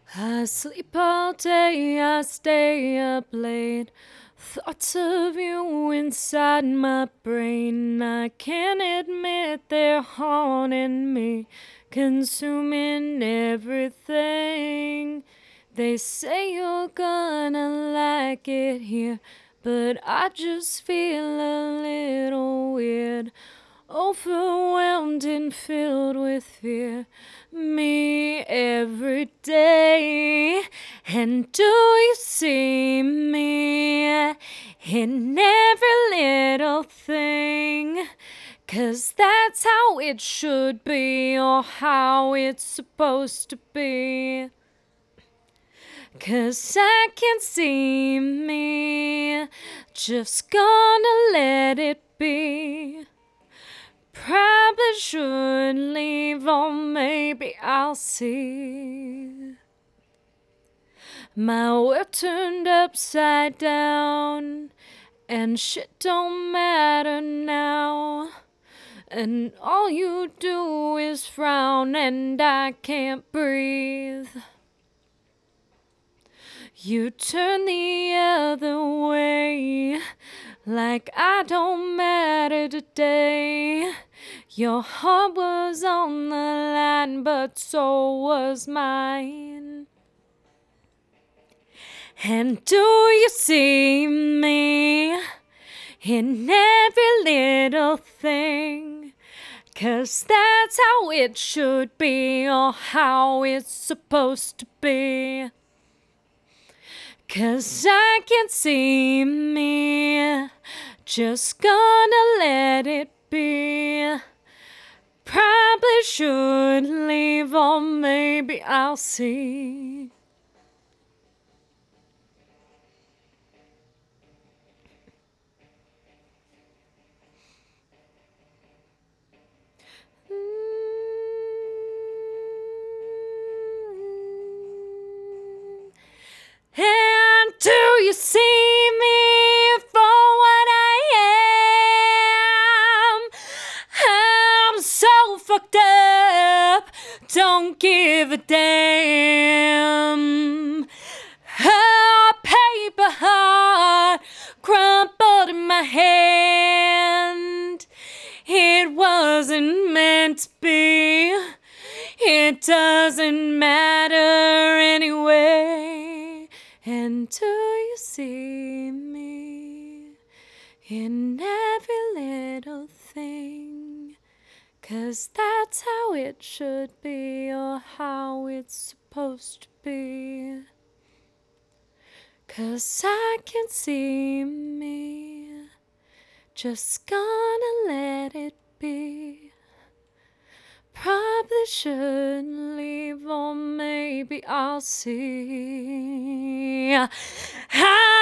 I sleep all day, I stay up late. Thoughts of you inside my brain. I can't admit they're haunting me, consuming everything. They say you're gonna like it here, but I just feel a little weird, overwhelmed and filled with fear, me every day. And do you see me in every little thing? 'Cause that's how it should be, or how it's supposed to be. 'Cause I can see me, just gonna let it be. Probably should leave, or maybe I'll see. My world turned upside down, and shit don't matter now. And all you do is frown, and I can't breathe. You turn the other way, like I don't matter today. Your heart was on the line, but so was mine. And do you see me in every little thing? 'Cause that's how it should be, or how it's supposed to be. 'Cause I can see me, just gonna let it be. Probably should leave, or maybe I'll see. And do you see me for what I am? I'm so fucked up, don't give a damn. A paper heart crumpled in my hand. It wasn't meant to be. It doesn't matter anyway. And do you see me in every little thing? 'Cause that's how it should be, or how it's supposed to be. 'Cause I can see me, just gonna let it be. Probably shouldn't leave, or maybe I'll see.